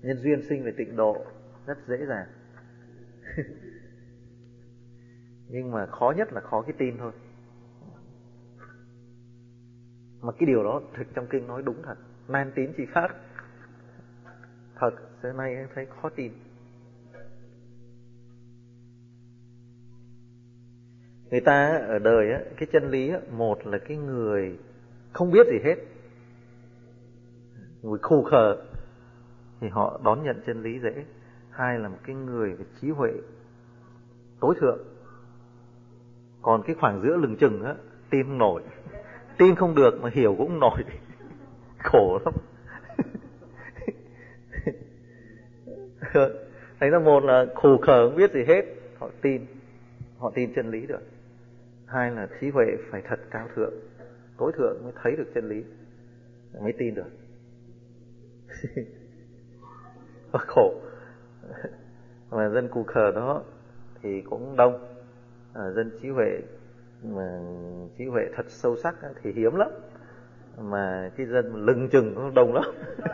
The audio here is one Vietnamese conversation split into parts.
Nhân duyên sinh về tịnh độ rất dễ dàng. Nhưng mà khó nhất là khó cái tin thôi. Mà cái điều đó thực trong kinh nói đúng thật. Nan tín chi pháp. Thật, xưa nay em thấy khó tin. Người ta ở đời á, cái chân lý á, một là cái người không biết gì hết, người khù khờ thì họ đón nhận chân lý dễ. Hai là một cái người với trí huệ tối thượng. Còn cái khoảng giữa lừng chừng á, tin không nổi. Tin không được mà hiểu cũng không nổi. Khổ lắm. Thành ra một là khù khờ không biết gì hết, họ tin chân lý được. Hai là trí huệ phải thật cao thượng, tối thượng mới thấy được chân lý, mới tin được. Khổ. Mà dân cù khờ đó thì cũng đông. Dân trí huệ mà trí huệ thật sâu sắc thì hiếm lắm. Mà cái dân lừng chừng cũng đông lắm.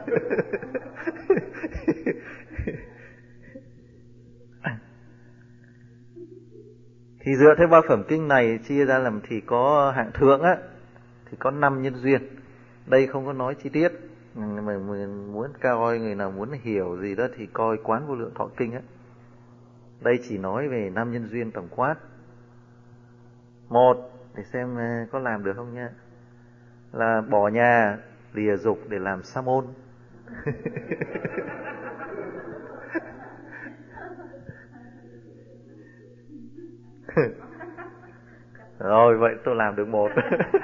Thì dựa theo ba phẩm kinh này chia ra làm thì có hạng thượng á, thì có 5 nhân duyên. Đây không có nói chi tiết, mà mình muốn coi người nào muốn hiểu gì đó thì coi Quán Vô Lượng Thọ Kinh á. Đây chỉ nói về 5 nhân duyên tổng quát. Một, để xem có làm được không nha, là bỏ nhà lìa dục để làm sa môn. Rồi vậy tôi làm được một.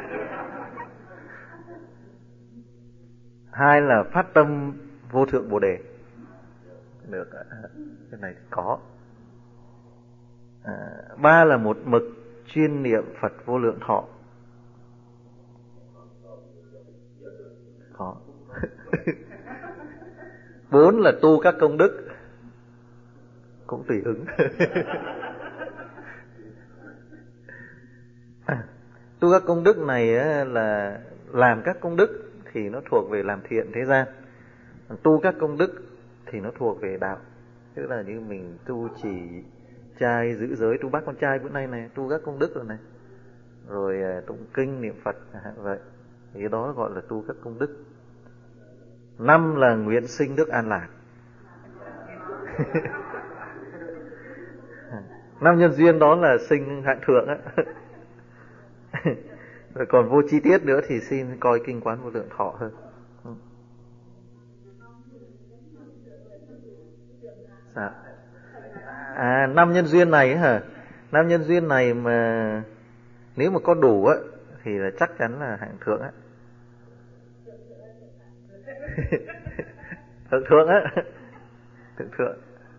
Hai là phát tâm vô thượng bồ đề. Được, cái này thì có. Ba là một mực chuyên niệm Phật vô lượng thọ. Có. Bốn là tu các công đức. Cũng tùy hứng. Tu các công đức này là làm các công đức thì nó thuộc về làm thiện thế gian. Tu các công đức thì nó thuộc về đạo. Tức là như mình tu chỉ trai giữ giới, tu bác con trai bữa nay này, tu các công đức rồi này, rồi tụng kinh niệm Phật vậy, thì cái đó gọi là tu các công đức. 5 là nguyện sinh nước an lạc. 5 nhân duyên đó là sinh hạng thượng á. Rồi còn vô chi tiết nữa thì xin coi kinh Quán Vô Lượng Thọ hơn. Dạ. 5 nhân duyên này hả? 5 nhân duyên này mà nếu mà có đủ á thì là chắc chắn là hạng thượng á. Thượng á. Thượng.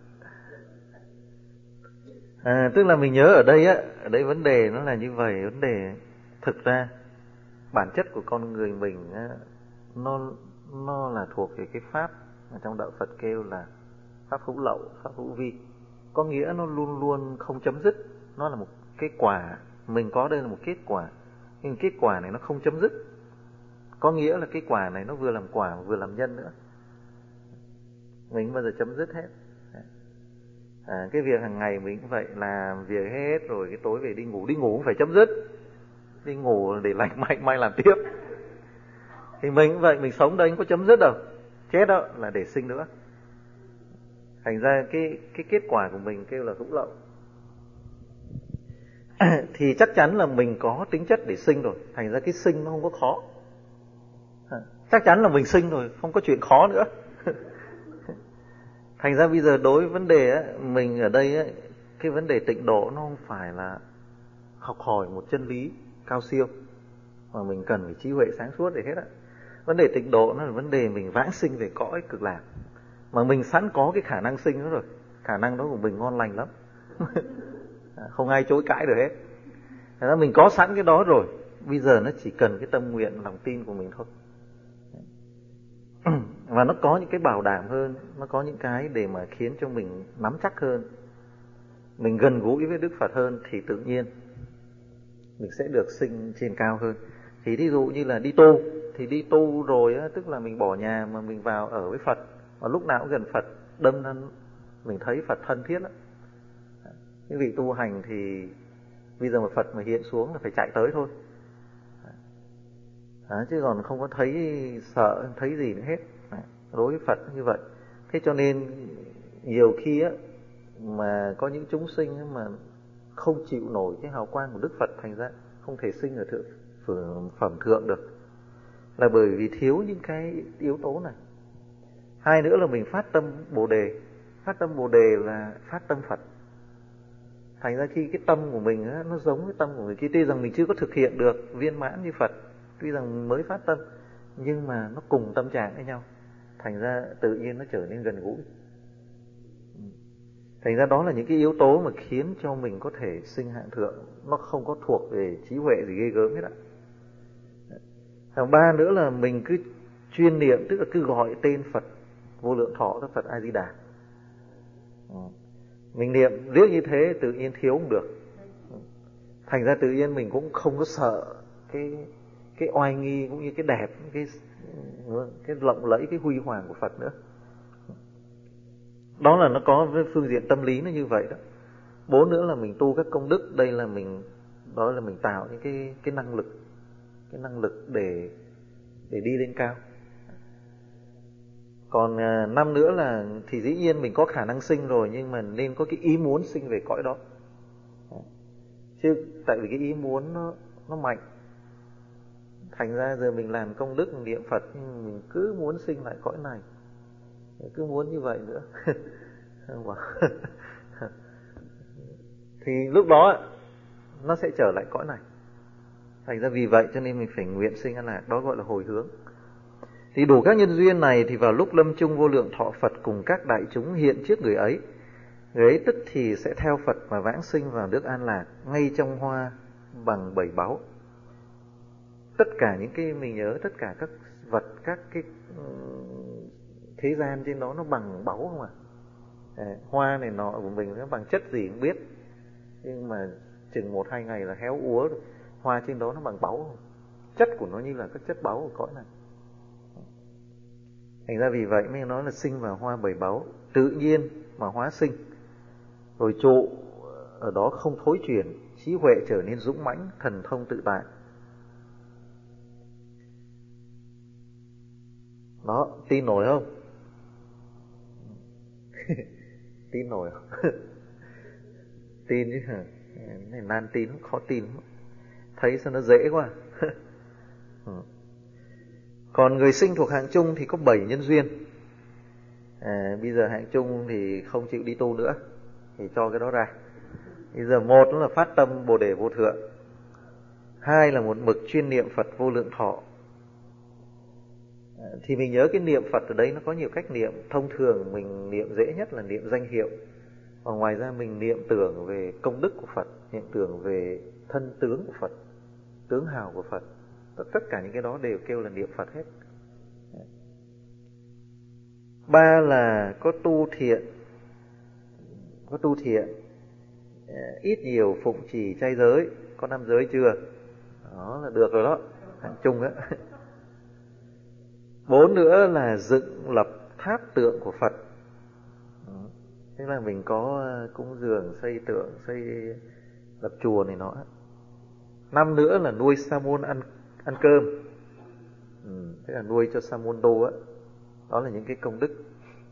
Tức là mình nhớ ở đây á, ở đây vấn đề nó là như vậy. Vấn đề thực ra bản chất của con người mình á, nó là thuộc về cái pháp mà trong đạo Phật kêu là pháp hữu lậu, pháp hữu vi. Có nghĩa nó luôn luôn không chấm dứt. Nó là một kết quả. Mình có đây là một kết quả. Nhưng kết quả này nó không chấm dứt. Có nghĩa là kết quả này nó vừa làm quả vừa làm nhân nữa. Mình không bao giờ chấm dứt hết. Cái việc hàng ngày mình cũng vậy, làm việc hết rồi cái tối về đi ngủ cũng phải chấm dứt. Đi ngủ để lành mạnh mai làm tiếp. Thì mình cũng vậy, mình sống đây không có chấm dứt đâu. Chết đó là để sinh nữa. Thành ra cái kết quả của mình kêu là hữu lậu. Thì chắc chắn là mình có tính chất để sinh rồi. Thành ra cái sinh nó không có khó. Chắc chắn là mình sinh rồi, không có chuyện khó nữa. Thành ra bây giờ đối với vấn đề á, mình ở đây á, cái vấn đề tịnh độ nó không phải là học hỏi một chân lý cao siêu mà mình cần phải trí huệ sáng suốt để hết á. Vấn đề tịnh độ nó là vấn đề mình vãng sinh về cõi cực lạc, mà mình sẵn có cái khả năng sinh đó rồi. Khả năng đó của mình ngon lành lắm. Không ai chối cãi được hết. Thành ra mình có sẵn cái đó rồi. Bây giờ nó chỉ cần cái tâm nguyện, lòng tin của mình thôi. Và nó có những cái bảo đảm hơn, nó có những cái để mà khiến cho mình nắm chắc hơn, mình gần gũi với Đức Phật hơn, thì tự nhiên mình sẽ được sinh trên cao hơn. Thì ví dụ như là đi tu, thì đi tu rồi á, tức là mình bỏ nhà mà mình vào ở với Phật, mà lúc nào cũng gần Phật, đâm ra mình thấy Phật thân thiết lắm. Cái vị tu hành thì bây giờ mà Phật mà hiện xuống là phải chạy tới thôi. Chứ còn không có thấy sợ, thấy gì nữa hết. Đối với Phật như vậy. Thế cho nên nhiều khi á, mà có những chúng sinh mà không chịu nổi cái hào quang của Đức Phật, thành ra không thể sinh ở phẩm thượng được, là bởi vì thiếu những cái yếu tố này. Hai nữa là mình phát tâm Bồ Đề. Phát tâm Bồ Đề là phát tâm Phật. Thành ra khi cái tâm của mình á, nó giống với tâm của người kia, tuy rằng mình chưa có thực hiện được viên mãn như Phật, tuy rằng mới phát tâm, nhưng mà nó cùng tâm trạng với nhau, thành ra tự nhiên nó trở nên gần gũi. Thành ra đó là những cái yếu tố mà khiến cho mình có thể sinh hạng thượng. Nó không có thuộc về trí huệ gì ghê gớm hết ạ. Ba nữa là mình cứ chuyên niệm, tức là cứ gọi tên Phật Vô Lượng Thọ, tức Phật A Di Đà. Mình niệm riết như thế tự nhiên thiếu không được. Thành ra tự nhiên mình cũng không có sợ cái oai nghi cũng như cái đẹp, cái lộng lẫy, cái huy hoàng của Phật nữa. Đó là nó có với phương diện tâm lý nó như vậy đó. 4 nữa là mình tu các công đức. Đây là mình tạo những cái năng lực để đi lên cao. Còn 5 nữa là thì dĩ nhiên mình có khả năng sinh rồi, nhưng mà nên có cái ý muốn sinh về cõi đó. Chứ tại vì cái ý muốn nó mạnh, thành ra giờ mình làm công đức niệm Phật, nhưng mình cứ muốn sinh lại cõi này, cứ muốn như vậy nữa. Thì lúc đó nó sẽ trở lại cõi này. Thành ra vì vậy cho nên mình phải nguyện sinh An Lạc. Đó gọi là hồi hướng. Thì đủ các nhân duyên này, thì vào lúc lâm chung vô lượng thọ Phật cùng các đại chúng hiện trước người ấy. Người ấy tức thì sẽ theo Phật mà vãng sinh vào nước An Lạc, ngay trong hoa bằng 7 báu. Tất cả những cái mình nhớ, tất cả các vật, các cái thế gian trên đó nó bằng báu không ạ? Hoa này nọ của mình nó bằng chất gì không biết, nhưng mà chừng 1-2 ngày là héo úa rồi. Hoa trên đó nó bằng báu không? Chất của nó như là các chất báu của cõi này. Thành ra vì vậy mới nói là sinh vào hoa 7 báu, tự nhiên mà hóa sinh, rồi trụ ở đó không thối chuyển, trí huệ trở nên dũng mãnh, thần thông tự tại. Đó, tin nổi không? Tin nổi không? Tin chứ hả? Này nan tin, khó tin. Thấy sao nó dễ quá. Còn người sinh thuộc hạng chung thì có 7 nhân duyên. Bây giờ hạng chung thì không chịu đi tu nữa, thì cho cái đó ra. Bây giờ 1 là phát tâm Bồ Đề vô thượng, 2 là một mực chuyên niệm Phật Vô Lượng Thọ. Thì mình nhớ cái niệm Phật ở đây nó có nhiều cách niệm. Thông thường mình niệm dễ nhất là niệm danh hiệu. Và ngoài ra mình niệm tưởng về công đức của Phật, niệm tưởng về thân tướng của Phật, tướng hào của Phật. Tất cả những cái đó đều kêu là niệm Phật hết. 3 là có tu thiện, ít nhiều phụng trì chay giới. Có 5 giới chưa? Đó là được rồi đó, hạng chung đó. 4 nữa là dựng lập tháp tượng của Phật. Thế là mình có cúng dường, xây tượng, xây lập chùa này nọ. 5 nữa là nuôi sa môn ăn cơm. Thế là nuôi cho sa môn đô á. Đó là những cái công đức.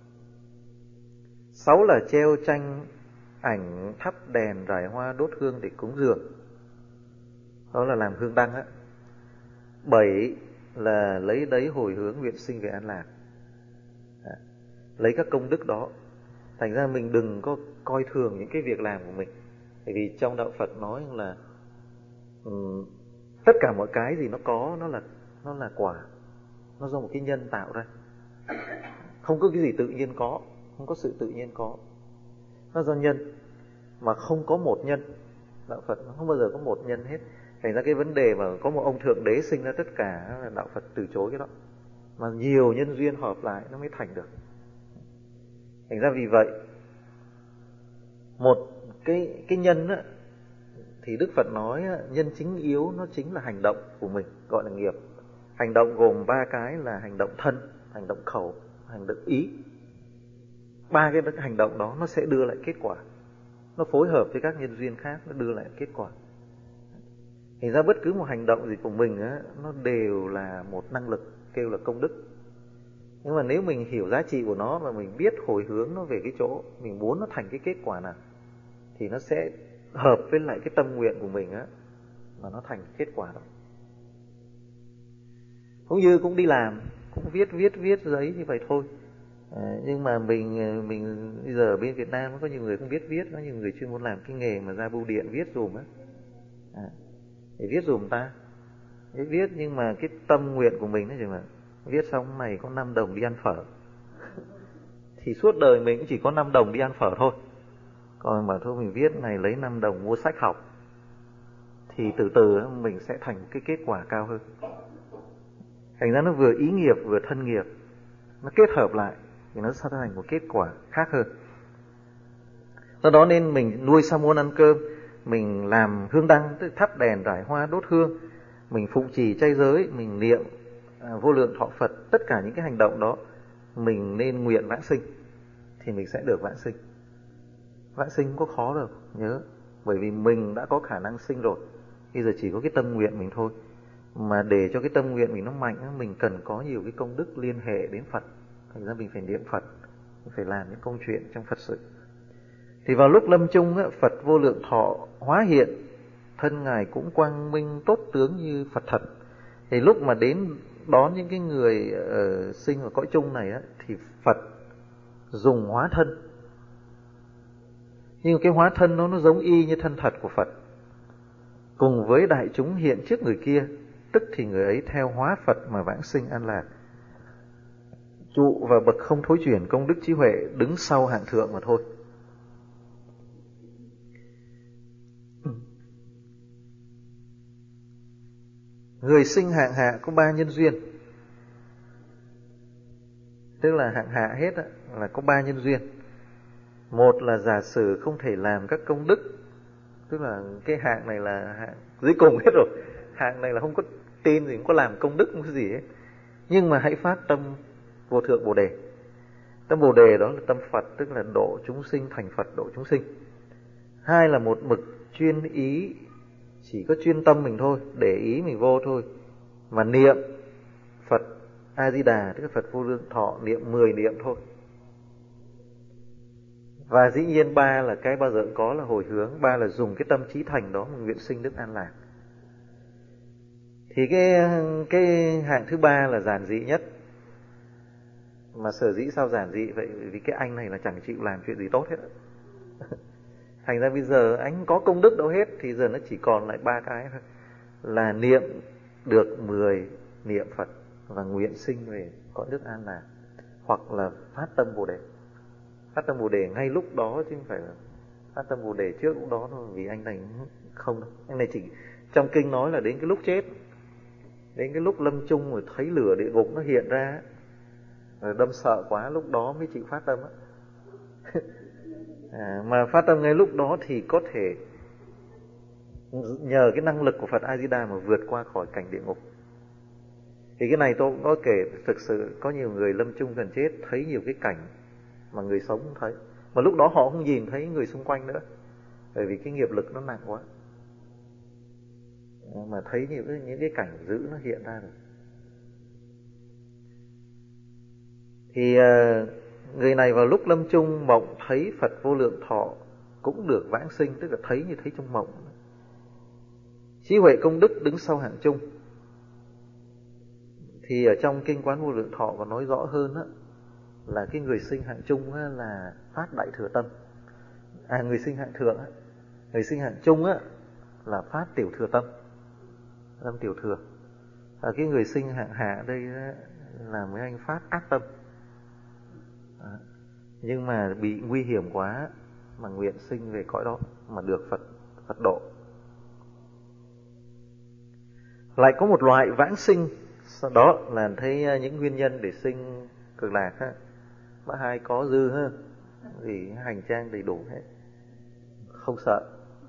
6 là treo tranh ảnh, thắp đèn, rải hoa, đốt hương để cúng dường. Đó là làm hương đăng á. 7 là lấy đấy hồi hướng nguyện sinh về An Lạc. Lấy các công đức đó. Thành ra mình đừng có coi thường những cái việc làm của mình. Bởi vì trong đạo Phật nói là tất cả mọi cái gì nó có, nó là quả, nó do một cái nhân tạo ra. Không có cái gì tự nhiên có, không có sự tự nhiên có, nó do nhân, mà không có một nhân. Đạo Phật nó không bao giờ có một nhân hết. Thành ra cái vấn đề mà có một ông thượng đế sinh ra tất cả là đạo Phật từ chối cái đó, mà nhiều nhân duyên hợp lại nó mới thành được. Thành ra vì vậy một cái nhân á, thì Đức Phật nói nhân chính yếu nó chính là hành động của mình, gọi là nghiệp. Hành động gồm 3 cái là hành động thân, hành động khẩu, hành động ý. ba cái hành động đó nó sẽ đưa lại kết quả, nó phối hợp với các nhân duyên khác, nó đưa lại kết quả. Thành ra bất cứ một hành động gì của mình á, nó đều là một năng lực, kêu là công đức. Nhưng mà nếu mình hiểu giá trị của nó và mình biết hồi hướng nó về cái chỗ mình muốn nó thành cái kết quả nào, thì nó sẽ hợp với lại cái tâm nguyện của mình á, mà nó thành kết quả đó. Cũng như cũng đi làm, cũng viết giấy như vậy thôi. Nhưng mà mình bây giờ ở bên Việt Nam có nhiều người không biết viết, có nhiều người chuyên muốn làm cái nghề mà ra bưu điện viết dùm á, để viết dùm ta. Để viết nhưng mà cái tâm nguyện của mình ấy, là viết xong này có 5 đồng đi ăn phở. Thì suốt đời mình cũng chỉ có 5 đồng đi ăn phở thôi. Còn mà thôi mình viết này lấy 5 đồng mua sách học, thì từ từ mình sẽ thành cái kết quả cao hơn. Thành ra nó vừa ý nghiệp vừa thân nghiệp, nó kết hợp lại thì nó sẽ thành một kết quả khác hơn. Do đó nên mình nuôi sa môn ăn cơm, mình làm hương đăng, tức thắp đèn rải hoa đốt hương, mình phụng trì chay giới, mình niệm vô lượng thọ Phật, tất cả những cái hành động đó mình nên nguyện vãng sinh thì mình sẽ được vãng sinh. Vãng sinh không có khó đâu, nhớ, bởi vì mình đã có khả năng sinh rồi, bây giờ chỉ có cái tâm nguyện mình thôi. Mà để cho cái tâm nguyện mình nó mạnh, mình cần có nhiều cái công đức liên hệ đến Phật. Thành ra mình phải niệm Phật, mình phải làm những công chuyện trong Phật sự. Thì vào lúc lâm chung, Phật vô lượng thọ hóa hiện, thân Ngài cũng quang minh tốt tướng như Phật thật. Thì lúc mà đến đón những cái người sinh ở cõi chung này thì Phật dùng hóa thân. Nhưng cái hóa thân nó giống y như thân thật của Phật. Cùng với đại chúng hiện trước người kia, tức thì người ấy theo hóa Phật mà vãng sinh an lạc. Trụ và bậc không thối chuyển công đức trí huệ, đứng sau hạng thượng mà thôi. Người sinh hạng hạ có 3 nhân duyên. Tức là hạng hạ hết là có 3 nhân duyên. Một là giả sử không thể làm các công đức, tức là cái hạng này là hạng dưới cùng hết rồi. Hạng này là không có tin gì, không có làm công đức, không có gì hết. Nhưng mà hãy phát tâm vô thượng Bồ Đề. Tâm Bồ Đề đó là tâm Phật, tức là độ chúng sinh thành Phật, độ chúng sinh. Hai là một mực chuyên ý, chỉ có chuyên tâm mình thôi, để ý mình vô thôi, mà niệm Phật A-di-đà, tức là Phật vô lượng thọ, niệm 10 niệm thôi. Và dĩ nhiên 3 là cái bao giờ cũng có là hồi hướng. 3 là dùng cái tâm trí thành đó mà nguyện sinh đức an lạc. Thì cái hạng thứ 3 là giản dị nhất. Mà sở dĩ sao giản dị vậy? Vì cái anh này là chẳng chịu làm chuyện gì tốt hết. Thành ra bây giờ anh có công đức đâu hết, thì giờ nó chỉ còn lại 3 cái thôi. Là niệm được 10 niệm Phật và nguyện sinh về cõi đức an lạc, hoặc là phát tâm Bồ Đề. Phát tâm Bồ Đề ngay lúc đó chứ không phải là phát tâm Bồ Đề trước lúc đó thôi. Vì anh này không đâu. Anh này chỉ trong kinh nói là đến cái lúc chết, đến cái lúc lâm chung rồi thấy lửa địa ngục nó hiện ra, rồi đâm sợ quá, lúc đó mới chịu phát tâm á. Mà phát tâm ngay lúc đó thì có thể nhờ cái năng lực của Phật A-di-đà mà vượt qua khỏi cảnh địa ngục. Thì cái này tôi cũng có kể, thực sự có nhiều người lâm chung gần chết thấy nhiều cái cảnh mà người sống không thấy. Mà lúc đó họ không nhìn thấy người xung quanh nữa, bởi vì cái nghiệp lực nó nặng quá. Mà thấy những cái cảnh dữ nó hiện ra rồi. Thì người này vào lúc lâm chung mộng thấy Phật vô lượng thọ cũng được vãng sinh, tức là thấy như thấy trong mộng. Trí huệ công đức đứng sau hạng chung. Thì ở trong kinh Quán Vô Lượng Thọ còn nói rõ hơn là cái người sinh hạng chung là phát đại thừa tâm. Người sinh hạng thượng, người sinh hạng chung là phát tiểu thừa tâm, tâm tiểu thừa. Cái người sinh hạng hạ đây là mấy anh phát ác tâm. Nhưng mà bị nguy hiểm quá mà nguyện sinh về cõi đó mà được Phật độ. Lại có một loại vãng sinh, đó là thấy những nguyên nhân để sinh cực lạc bác hai có dư vì hành trang đầy đủ hết, không sợ.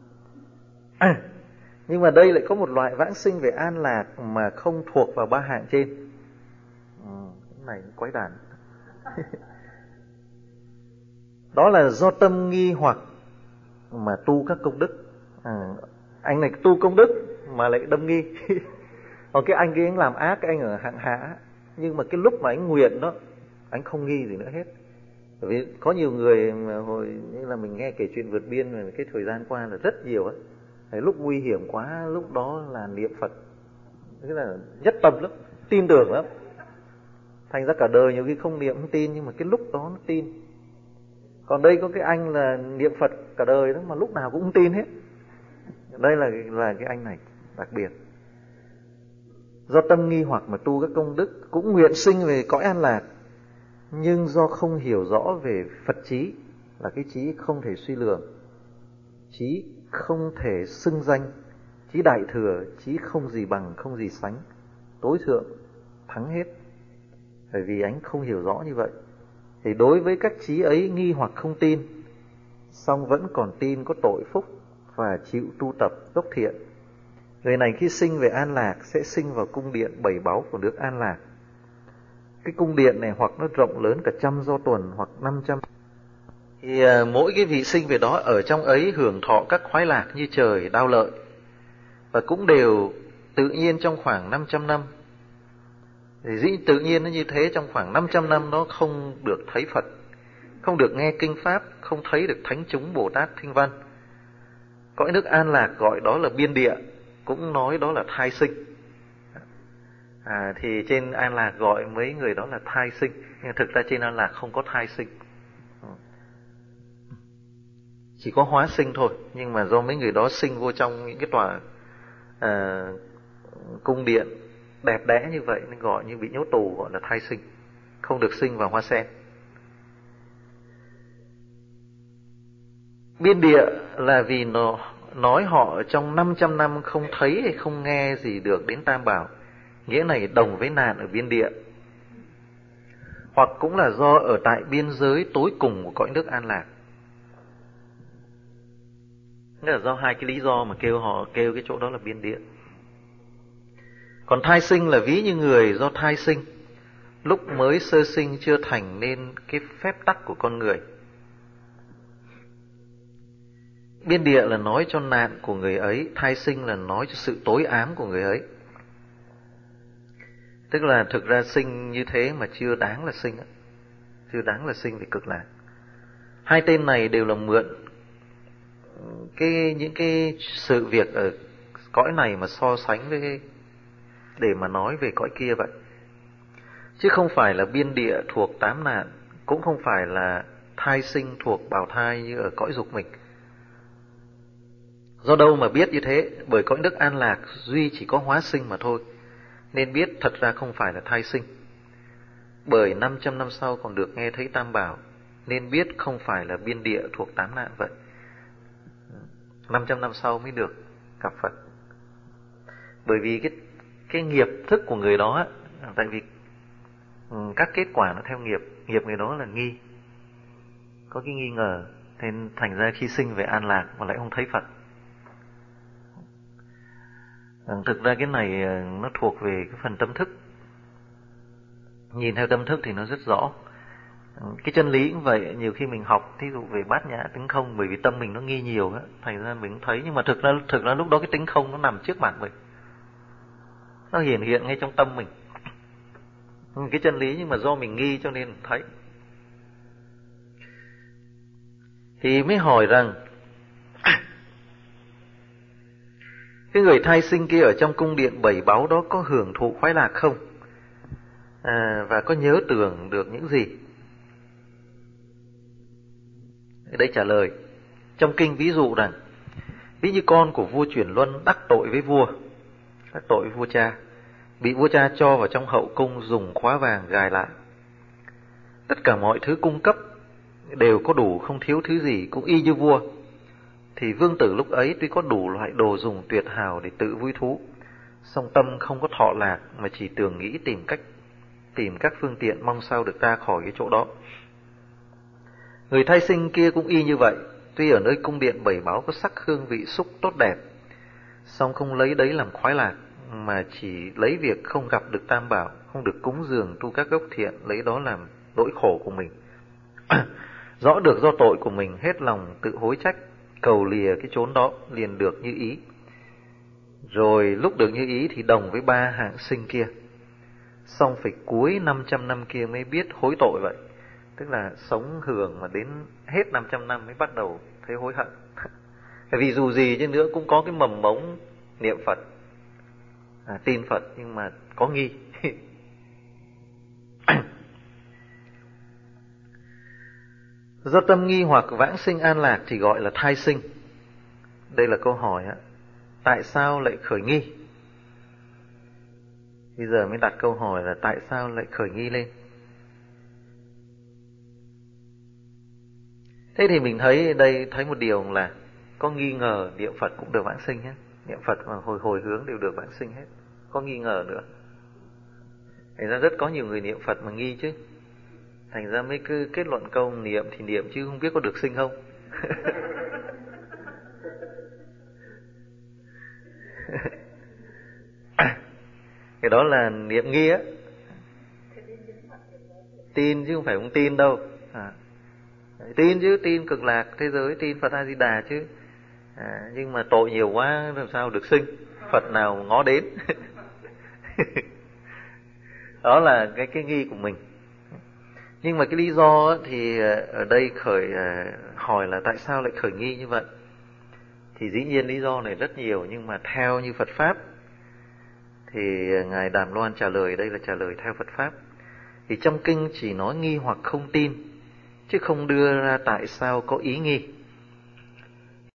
Nhưng mà đây lại có một loại vãng sinh về an lạc mà không thuộc vào 3 hạng trên. Cái này quái đản. Đó là do tâm nghi hoặc mà tu các công đức. Anh này tu công đức mà lại đâm nghi. Còn cái anh kia anh làm ác, anh ở hạng hạ, nhưng mà cái lúc mà anh nguyện đó, anh không nghi gì nữa hết. Bởi vì có nhiều người mà hồi như là mình nghe kể chuyện vượt biên rồi, cái thời gian qua là rất nhiều ấy. Lúc nguy hiểm quá, lúc đó là niệm Phật, tức là nhất tâm lắm, tin tưởng lắm. Thành ra cả đời nhiều khi không niệm không tin, nhưng mà cái lúc đó nó tin. Còn đây có cái anh là niệm Phật cả đời đó mà lúc nào cũng không tin hết. Đây là cái anh này đặc biệt. Do tâm nghi hoặc mà tu các công đức, cũng nguyện sinh về cõi an lạc, nhưng do không hiểu rõ về Phật trí, là cái trí không thể suy lường, trí không thể xưng danh, trí đại thừa, trí không gì bằng, không gì sánh, tối thượng, thắng hết. Bởi vì anh không hiểu rõ như vậy, thì đối với các trí ấy nghi hoặc không tin, song vẫn còn tin có tội phúc và chịu tu tập gốc thiện. Người này khi sinh về an lạc sẽ sinh vào cung điện bảy báu của nước an lạc. Cái cung điện này hoặc nó rộng lớn cả 100 do tuần, hoặc 500. Thì mỗi cái vị sinh về đó ở trong ấy hưởng thọ các khoái lạc như trời đao lợi, và cũng đều tự nhiên trong khoảng 500 năm. Thì dĩ tự nhiên nó như thế, trong khoảng 500 năm nó không được thấy Phật, không được nghe kinh pháp, không thấy được thánh chúng Bồ Tát Thanh Văn. Cõi nước an lạc gọi đó là biên địa, cũng nói đó là thai sinh. Thì trên an lạc gọi mấy người đó là thai sinh, nhưng thực ra trên an lạc không có thai sinh, chỉ có hóa sinh thôi. Nhưng mà do mấy người đó sinh vô trong những cái tòa cung điện đẹp đẽ như vậy nên gọi như bị nhốt tù, gọi là thai sinh, không được sinh vào hoa sen. Biên địa là vì nó nói họ trong 500 năm không thấy hay không nghe gì được đến Tam Bảo, nghĩa này đồng với nạn ở biên địa. Hoặc cũng là do ở tại biên giới tối cùng của cõi nước an lạc. Nghĩa là do hai cái lý do mà họ kêu cái chỗ đó là biên địa. Còn thai sinh là ví như người do thai sinh, lúc mới sơ sinh chưa thành nên cái phép tắc của con người. Biên địa là nói cho nạn của người ấy, thai sinh là nói cho sự tối ám của người ấy. Tức là thực ra sinh như thế mà chưa đáng là sinh, chưa đáng là sinh về cực lạc. Hai tên này đều là mượn những cái sự việc ở cõi này mà so sánh với để mà nói về cõi kia vậy. Chứ không phải là biên địa thuộc 8 nạn, cũng không phải là thai sinh thuộc bào thai như ở cõi dục mình. Do đâu mà biết như thế? Bởi cõi nước an lạc duy chỉ có hóa sinh mà thôi, nên biết thật ra không phải là thai sinh. Bởi 500 năm sau còn được nghe thấy Tam Bảo, nên biết không phải là biên địa thuộc 8 nạn vậy. 500 năm sau mới được gặp Phật. Bởi vì cái nghiệp thức của người đó, tại vì các kết quả nó theo nghiệp người đó là nghi, có cái nghi ngờ, nên thành ra khi sinh về an lạc mà lại không thấy Phật. Thực ra cái này nó thuộc về cái phần tâm thức. Nhìn theo tâm thức thì nó rất rõ. Cái chân lý cũng vậy, nhiều khi mình học thí dụ về bát nhã tính không, bởi vì tâm mình nó nghi nhiều á, thành ra mình cũng thấy, nhưng mà thực ra lúc đó cái tính không nó nằm trước mặt mình, nó hiện ngay trong tâm mình, cái chân lý, nhưng mà do mình nghi cho nên mình thấy. Thì mới hỏi rằng cái người thai sinh kia ở trong cung điện bảy báu đó có hưởng thụ khoái lạc không? Và có nhớ tưởng được những gì? Ở đây trả lời. Trong kinh ví dụ rằng, ví như con của vua Chuyển Luân đắc tội với vua, đắc tội với vua cha, bị vua cha cho vào trong hậu cung dùng khóa vàng gài lại. Tất cả mọi thứ cung cấp đều có đủ, không thiếu thứ gì, cũng y như vua. Thì vương tử lúc ấy tuy có đủ loại đồ dùng tuyệt hảo để tự vui thú, song tâm không có thọ lạc, mà chỉ tưởng nghĩ tìm các phương tiện mong sao được ra khỏi cái chỗ đó. Người thai sinh kia cũng y như vậy, tuy ở nơi cung điện bảy báu có sắc hương vị xúc tốt đẹp, song không lấy đấy làm khoái lạc, mà chỉ lấy việc không gặp được Tam Bảo, không được cúng dường tu các gốc thiện, lấy đó làm nỗi khổ của mình. Rõ được do tội của mình, hết lòng tự hối trách, cầu lìa cái chốn đó, liền được như ý. Rồi lúc được như ý thì đồng với 3 hạng sinh kia. Xong phải cuối 500 năm kia mới biết hối tội vậy. Tức là sống hưởng mà đến hết 500 năm mới bắt đầu thấy hối hận. Bởi vì dù gì chứ nữa cũng có cái mầm mống niệm Phật, tin Phật, nhưng mà có nghi. Do tâm nghi hoặc vãng sinh an lạc thì gọi là thai sinh. Đây là câu hỏi á, tại sao lại khởi nghi? Bây giờ mới đặt câu hỏi là tại sao lại khởi nghi lên. Thế thì mình thấy đây thấy một điều là có nghi ngờ niệm Phật cũng được vãng sinh nhé. Niệm Phật mà hồi hướng đều được vãng sinh hết. Có nghi ngờ nữa. Thành ra rất có nhiều người niệm Phật mà nghi chứ. Thành ra mới cứ kết luận câu niệm thì niệm chứ không biết có được sinh không. Cái đó là niệm nghi á. Tin chứ không phải không tin đâu. Tin chứ, tin Cực Lạc thế giới, tin Phật A Di Đà chứ. Nhưng mà tội nhiều quá làm sao được sinh, Phật nào ngó đến. Đó là cái nghi của mình. Nhưng mà cái lý do thì ở đây hỏi là tại sao lại khởi nghi như vậy. Thì dĩ nhiên lý do này rất nhiều, nhưng mà theo như Phật Pháp thì Ngài Đàm Loan trả lời, đây là trả lời theo Phật Pháp. Thì trong kinh chỉ nói nghi hoặc không tin, chứ không đưa ra tại sao có ý nghi.